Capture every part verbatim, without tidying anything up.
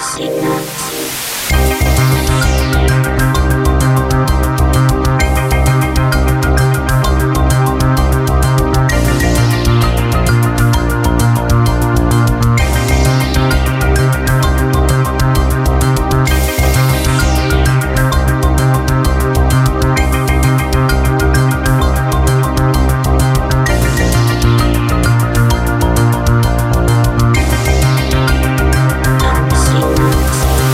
Signals.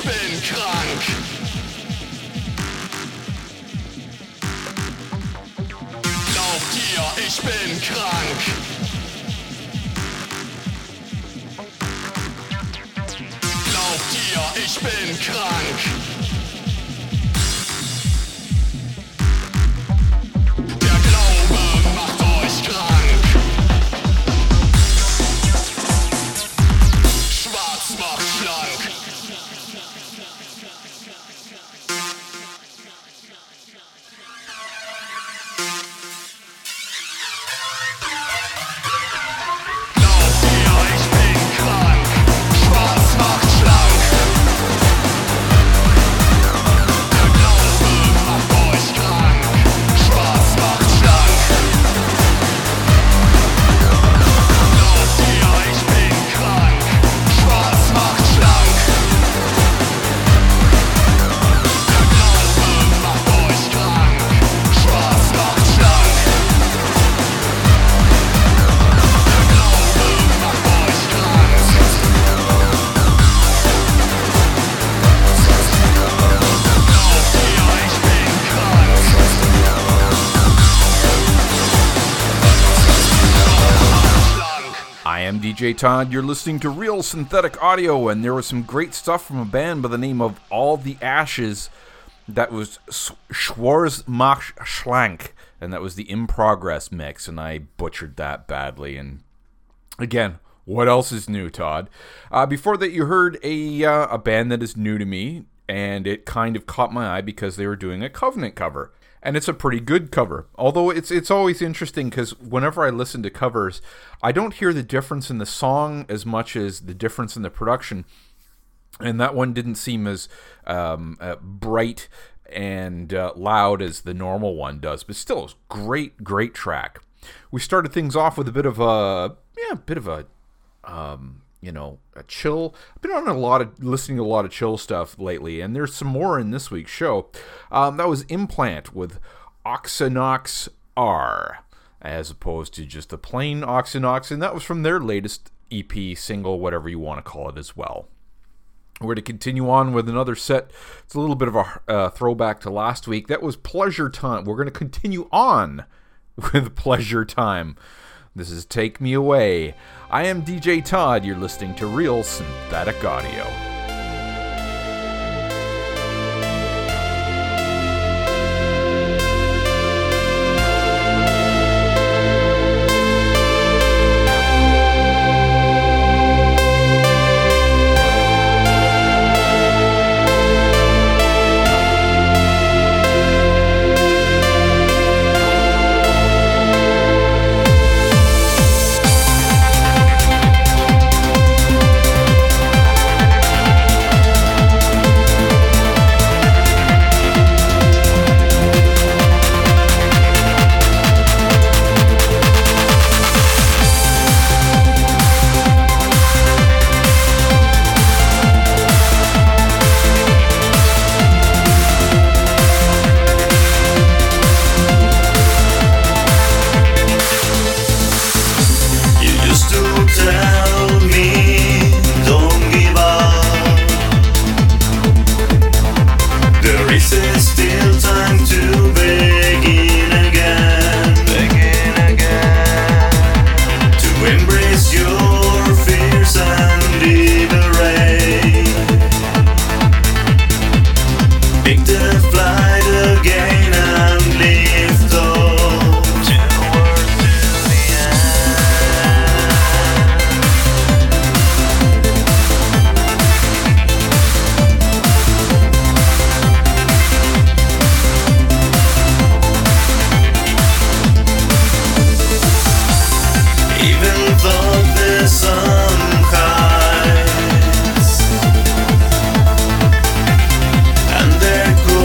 bin krank. Glaubt ihr, ich bin krank? Glaubt ihr, ich bin krank? Der Glaube macht euch krank. Schwarz macht schlank. D J Todd, you're listening to Real Synthetic Audio, and there was some great stuff from a band by the name of All the Ashes. That was Schwarz macht schlank, and that was the In Progress mix, and I butchered that badly. And again, what else is new, Todd? Uh, before that, you heard a uh, a band that is new to me, and it kind of caught my eye because they were doing a Covenant cover. And it's a pretty good cover. Although it's it's always interesting because whenever I listen to covers, I don't hear the difference in the song as much as the difference in the production. And that one didn't seem as um, uh, bright and uh, loud as the normal one does. But still, it's great, great track. We started things off with a bit of a, yeah, a bit of a, um, you know, a chill. I've been on a lot of, listening to a lot of chill stuff lately, and there's some more in this week's show. Um, that was Implant with Oxynox R, as opposed to just the plain Oxynox, and that was from their latest E P, single, whatever you want to call it as well. We're going to continue on with another set. It's a little bit of a uh, throwback to last week. That was Pleasure Time. We're going to continue on with Pleasure Time. This is Take Me Away. I am D J Todd. You're listening to Real Synthetic Audio. And there goes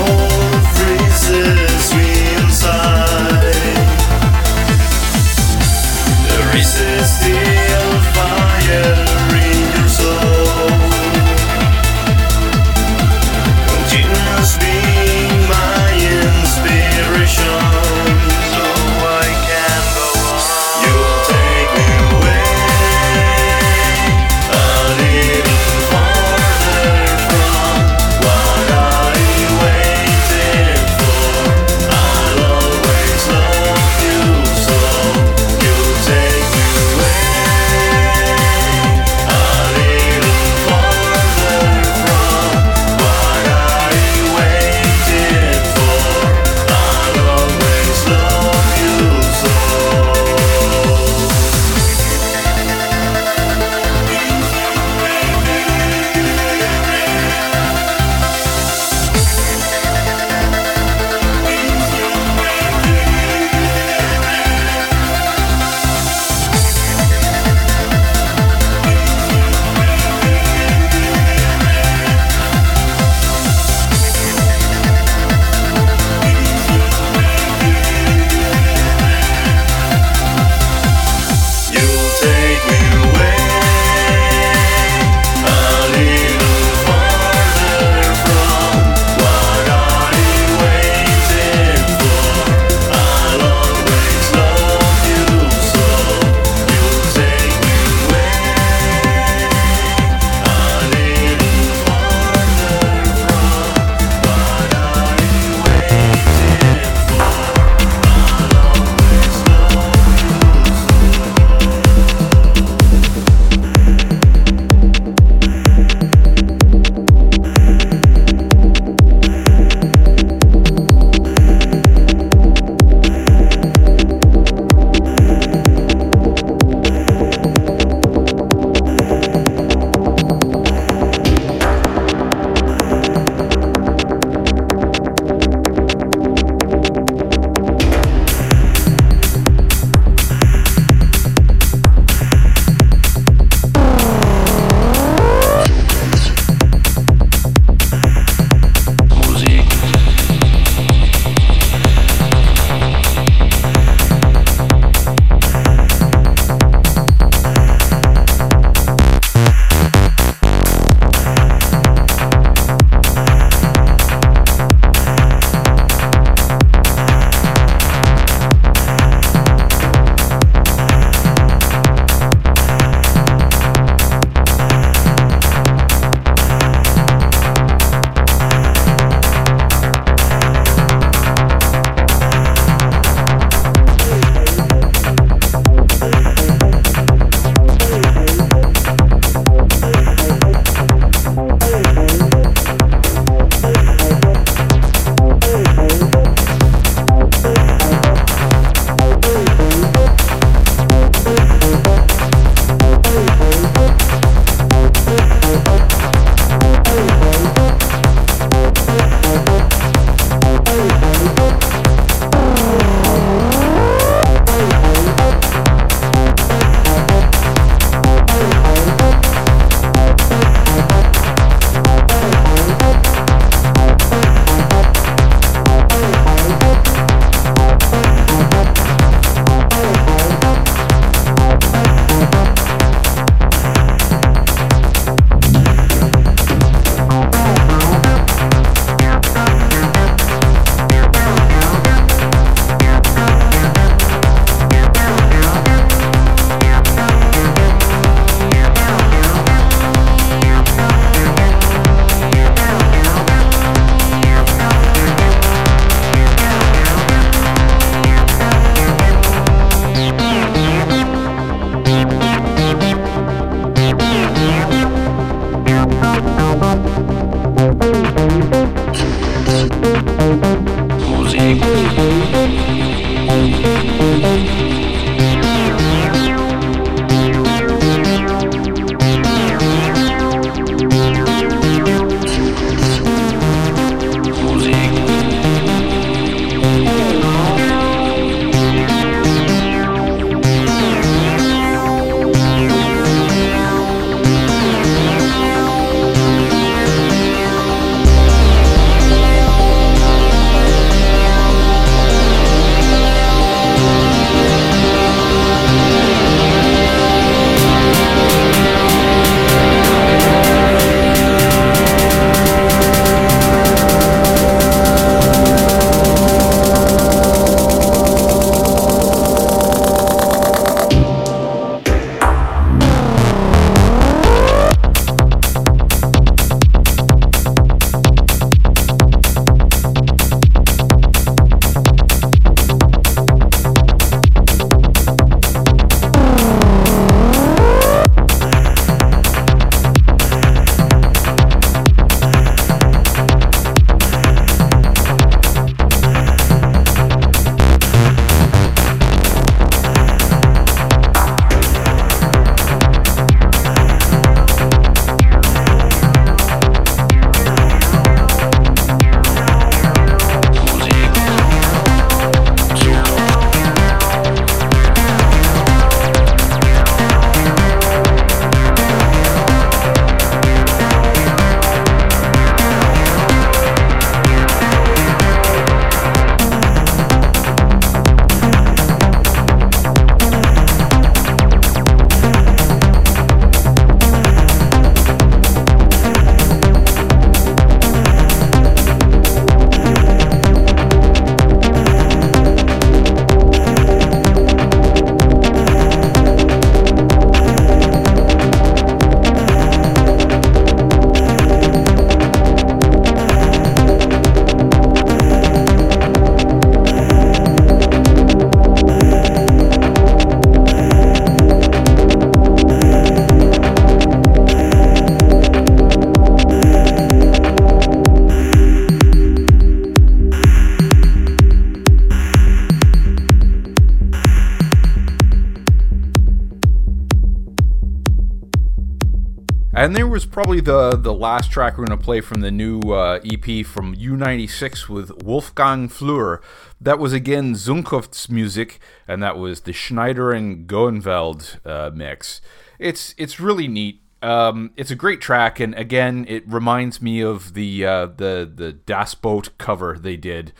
And there was probably the, the last track we're going to play from the new uh, E P from U ninety-six with Wolfgang Flür. That was again Zunkunft's music, and that was the Schneider and Goenveld uh, mix. It's it's really neat. Um, it's a great track, and again, it reminds me of the uh, the the Das Boot cover they did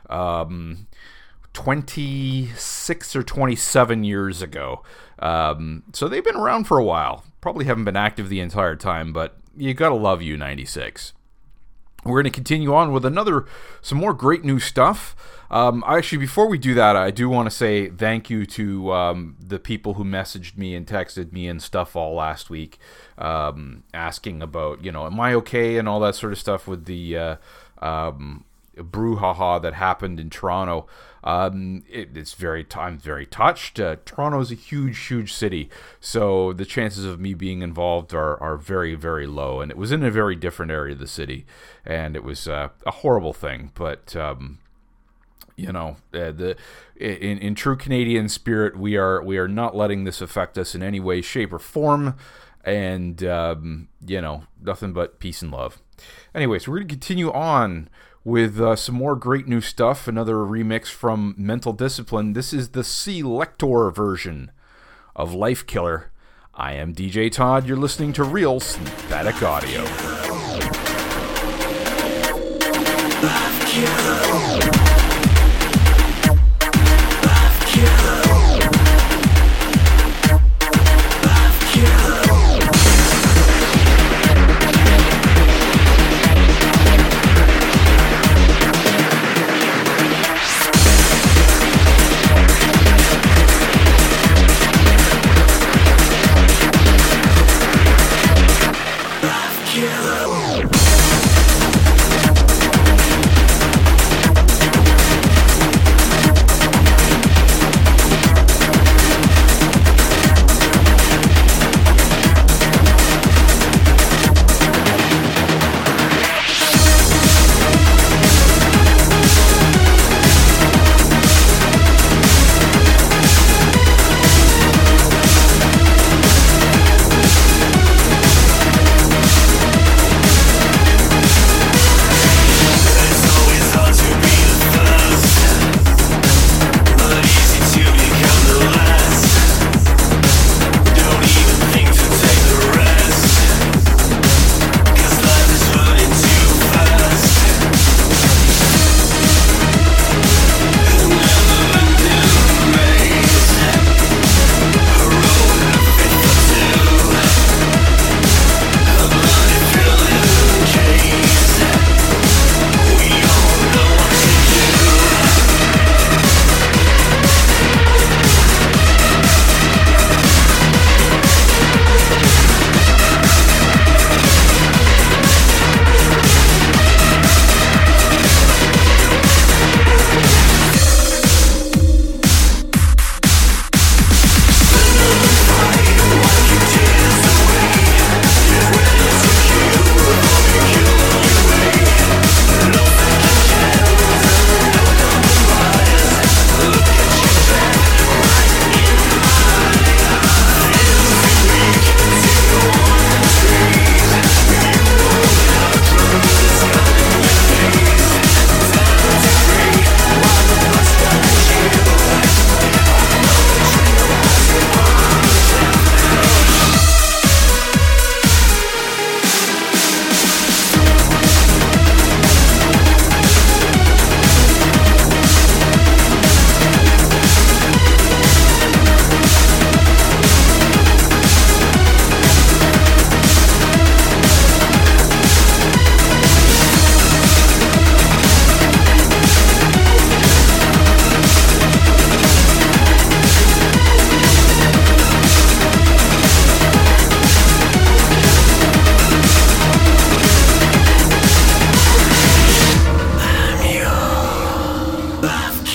um, twenty-six or twenty-seven years ago. Um, so they've been around for a while. Probably haven't been active the entire time, but you gotta love U ninety-six. We're going to continue on with another, some more great new stuff. Um, actually, before we do that, I do want to say thank you to um, the people who messaged me and texted me and stuff all last week, um, asking about, you know, am I okay and all that sort of stuff with the uh, um, brouhaha that happened in Toronto. Um, it, it's very, I'm very touched. Uh, Toronto is a huge, huge city, so the chances of me being involved are, are very, very low. And it was in a very different area of the city, and it was uh, a horrible thing. But um, you know, uh, the in, in true Canadian spirit, we are we are not letting this affect us in any way, shape, or form. And um, you know, nothing but peace and love. Anyways, we're going to continue on with uh, some more great new stuff. Another remix from Mental Discipline. This is the Selector version of Life Killer. I am D J Todd. You're listening to Real Synthetic Audio. Life Killer. Life Killer. Yeah.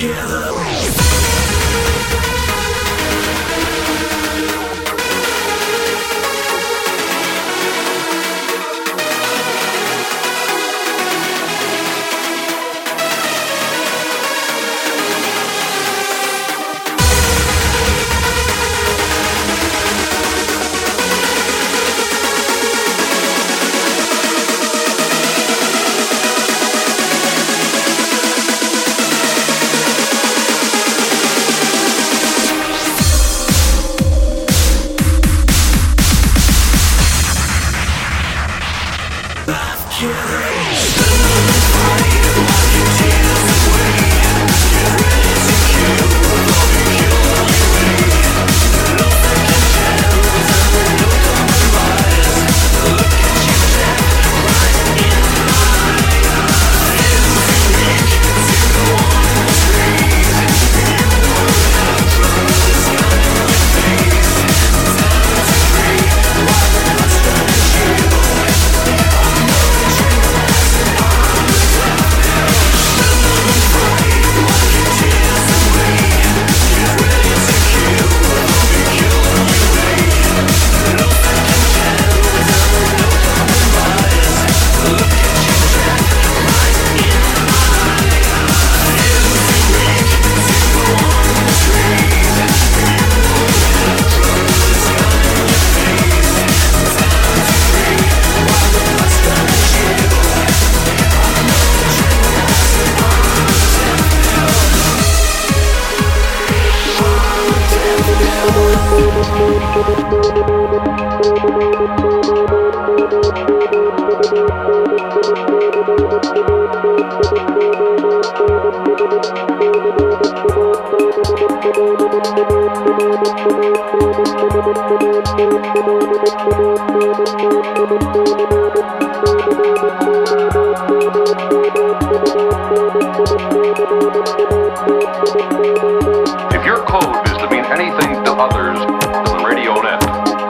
If your code is to mean anything to others than the radio net,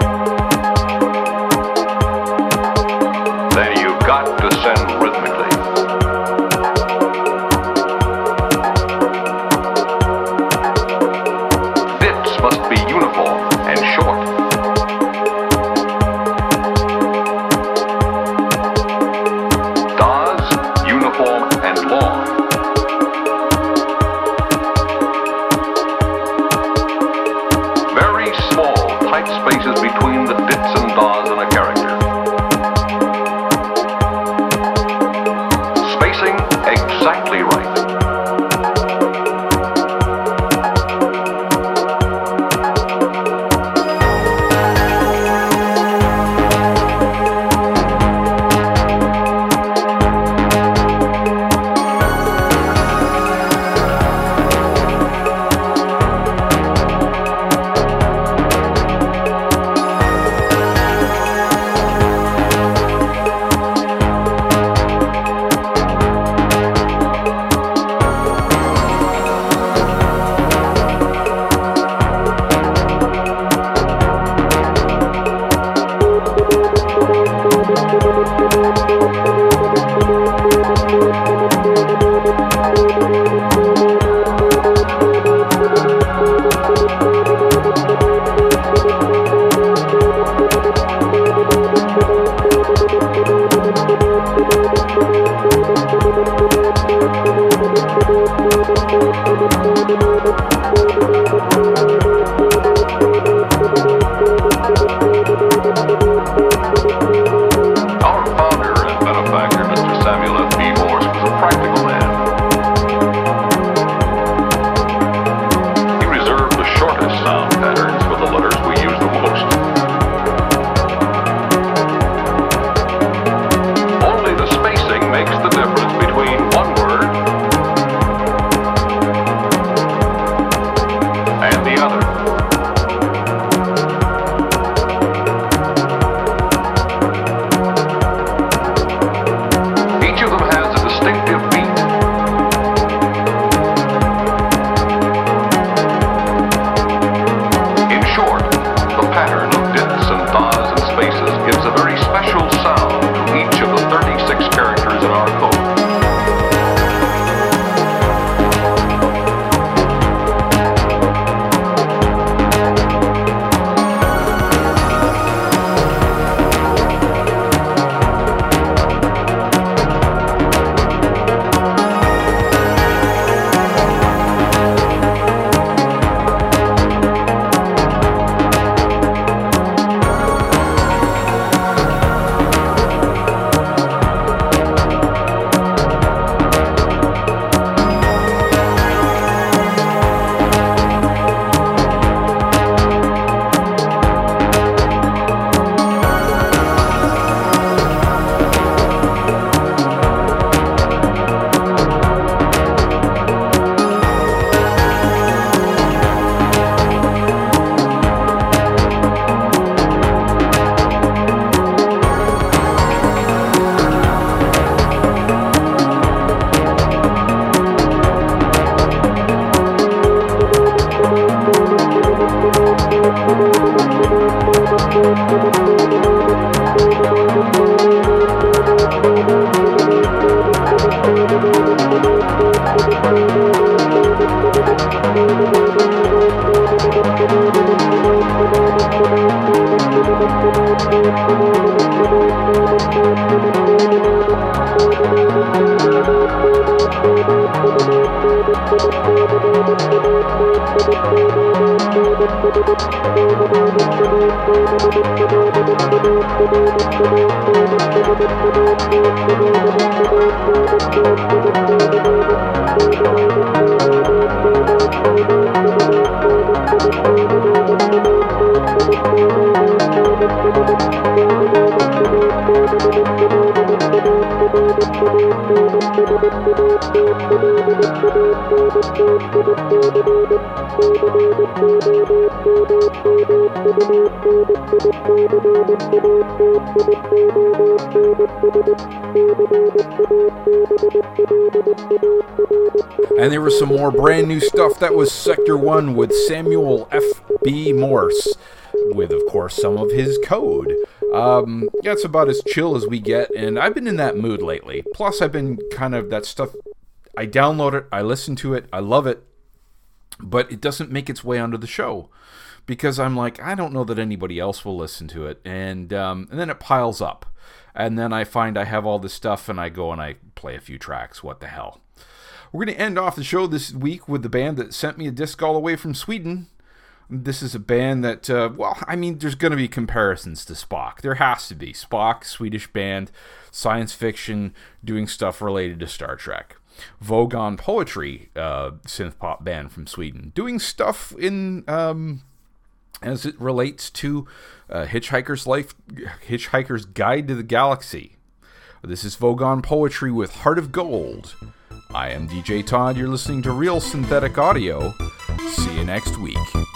then you've got to send rhythmically. Bits must be uniform and short. Dahs, uniform and long. Very small, tight spaces between the dits and dahs in a character. Spacing exactly right. Our founder and benefactor, Mister Samuel F. B. Morse, was a practical man. He reserved the shortest sound patterns for the letters we use the most. Only the spacing makes the difference between And there was some more brand new stuff. That was Sector one with Samuel F B Morse, with, of course, some of his code. Um, yeah, it's about as chill as we get, and I've been in that mood lately. Plus, I've been kind of, that stuff, I download it, I listen to it, I love it, but it doesn't make its way onto the show. Because I'm like, I don't know that anybody else will listen to it, and um, and then it piles up. And then I find I have all this stuff, and I go and I play a few tracks. What the hell? We're going to end off the show this week with the band that sent me a disc all the way from Sweden. This is a band that, uh, well, I mean, there's going to be comparisons to Spock. There has to be. Spock, Swedish band, science fiction, doing stuff related to Star Trek. Vogon Poetry, uh, synth pop band from Sweden, doing stuff in um, as it relates to uh, Hitchhiker's Life, Hitchhiker's Guide to the Galaxy. This is Vogon Poetry with Heart of Gold. I am D J Todd. You're listening to Real Synthetic Audio. See you next week.